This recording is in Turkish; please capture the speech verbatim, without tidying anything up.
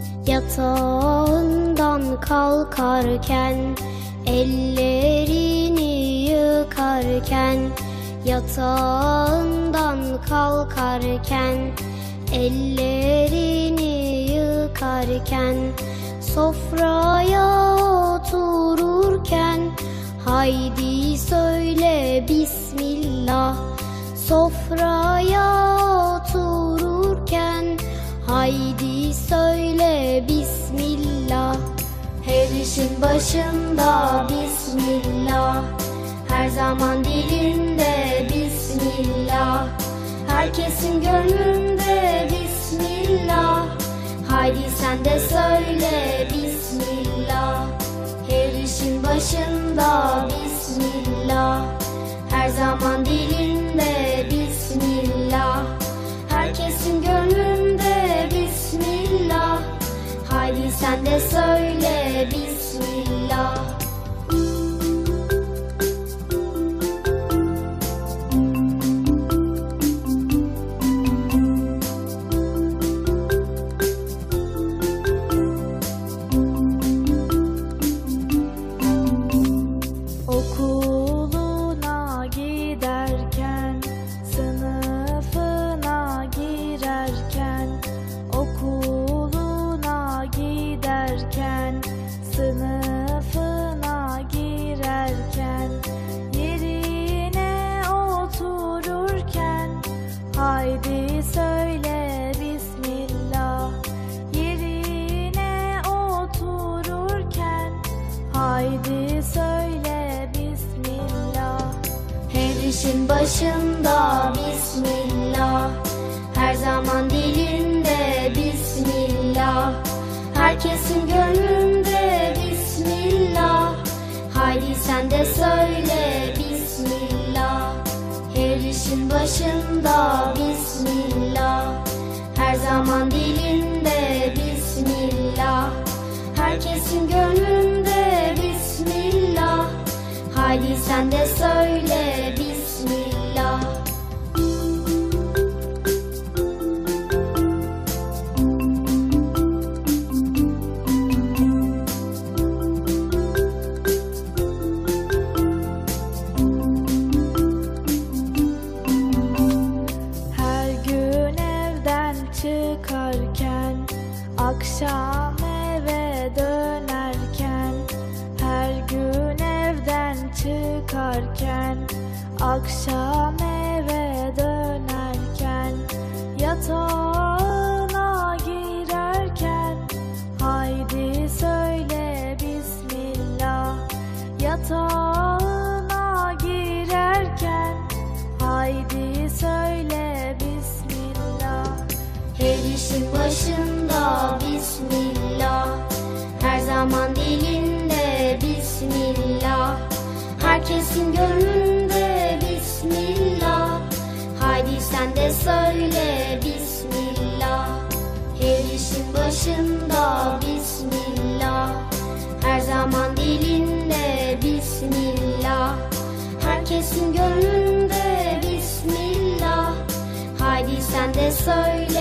Yatağından kalkarken, ellerini yıkarken, yatağından kalkarken, ellerini yıkarken, sofraya otururken, haydi söyle Bismillah. Sofraya otururken, haydi söyle Bismillah. Her işin başında Bismillah, her zaman dilinde Bismillah, herkesin gönlünde Bismillah. Haydi sen de söyle Bismillah. Her işin başında Bismillah, her zaman dilinde Bismillah, herkesin gönlünde Bismillah. Haydi sen de söyle Bismillah. Okuluna giderken, sınıfına girerken, okuluna giderken, sınıfına girerken, yerine otururken, haydi söyle Bismillah. Yerine otururken, haydi söyle Bismillah. Her işin başında Bismillah, her zaman dilinde Bismillah, herkesin gönlünde Bismillah. Haydi sen de söyle Bismillah. Her işin başında Bismillah, her zaman dilinde Bismillah, herkesin gönlünde Bismillah. Haydi sen de söyle Bismillah. Her gün evden çıkarken, akşam eve dönerken, her gün evden çıkarken, akşam eve dönerken, yatağına girerken, haydi söyle Bismillah. Yatağına girerken, haydi söyle Bismillah. Her işin başında Bismillah, her zaman dilinde Bismillah, herkesin gönlünde Bismillah. Haydi sen de söyle Bismillah. Her işin başında Bismillah, her zaman dilinde Bismillah, herkesin gönlünde Bismillah. Haydi sen de söyle